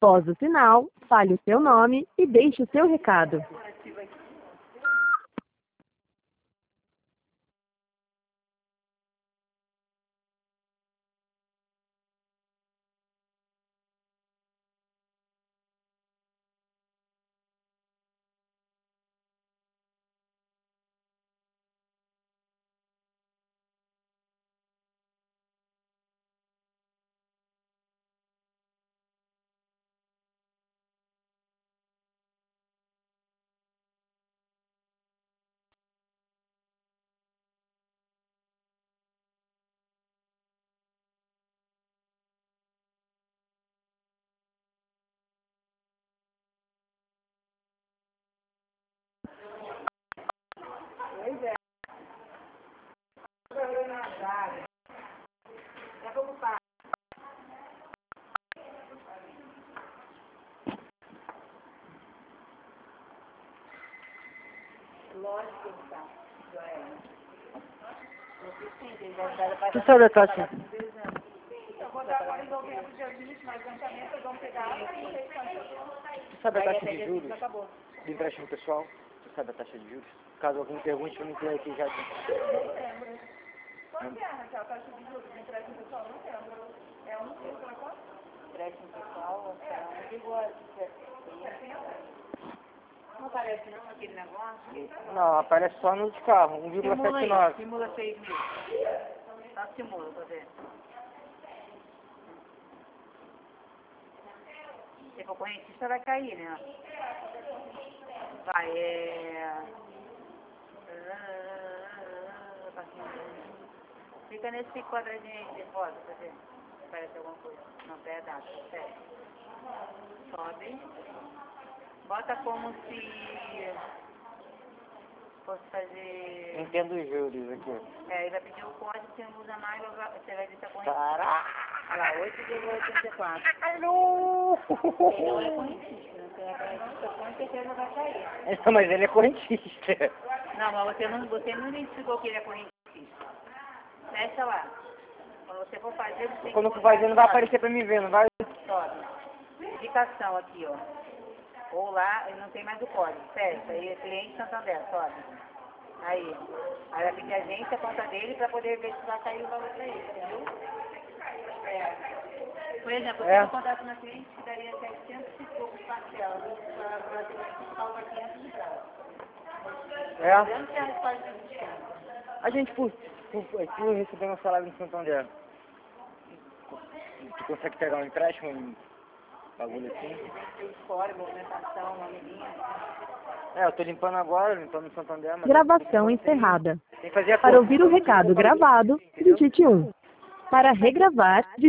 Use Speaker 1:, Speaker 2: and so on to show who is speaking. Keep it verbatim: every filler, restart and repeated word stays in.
Speaker 1: Após o sinal, fale o seu nome e deixe o seu recado.
Speaker 2: Tu sabe a taxa? Tu sabe a taxa de juros do empréstimo pessoal? Tu sabe a taxa de juros? Caso alguém pergunte, eu não tenho aqui já.
Speaker 3: Quanto é, Raquel, a taxa de juros do empréstimo pessoal? Não lembro. É um vírgula quanto?
Speaker 4: Empréstimo pessoal, é um vírgula Não aparece não aquele negócio?
Speaker 2: Não, aparece só no de carro, um vírgula setenta e nove.
Speaker 4: Simula seis mil. Só simula, pra ver. Se for correntista vai cair, né? Vai, é... Fica nesse quadradinho aí de roda, pra ver. Parece alguma coisa. Não, pera, dá, sério. Sobe. Bota como se fosse fazer...
Speaker 2: Entendo os juros aqui.
Speaker 4: É, ele vai pedir o código, você não usa mais, você vai dizer a corrente.
Speaker 2: Caraca!
Speaker 4: Olha lá, oito vírgula oitenta e quatro.
Speaker 2: Não!
Speaker 4: Ele não é correntista, não tem a correntista, com certeza vai cair.
Speaker 2: Não, mas ele é correntista.
Speaker 4: Não, mas você não, você não identificou que ele é correntista. Fecha lá. Quando você for fazer, você tem
Speaker 2: Quando eu
Speaker 4: que
Speaker 2: for fazer, não vai aparecer pra mim ver, não vai?
Speaker 4: Sobe. Indicação aqui, ó. Ou lá, ele não tem mais o código. Fecha. Aí, cliente Santander, sobe. Aí. Aí vai pedir a agência, a conta dele, pra poder ver se vai cair o valor pra ele, entendeu? É. Por exemplo,
Speaker 2: É.
Speaker 4: se eu contasse na cliente, que daria setecentos e poucos parcelas. Para falta quinhentos e poucos.
Speaker 2: É.
Speaker 4: Dentro que a resposta do destino.
Speaker 2: A gente, por, por, por receber um salário em Santander, tu consegue pegar um empréstimo, um bagulho assim?
Speaker 4: Tem score, movimentação, nome linha.
Speaker 2: É, eu tô limpando agora, limpando o Santander, mas...
Speaker 1: Gravação encerrada.
Speaker 2: Tem que fazer a
Speaker 1: Para
Speaker 2: conta.
Speaker 1: ouvir o recado gravado, digite um. Para regravar,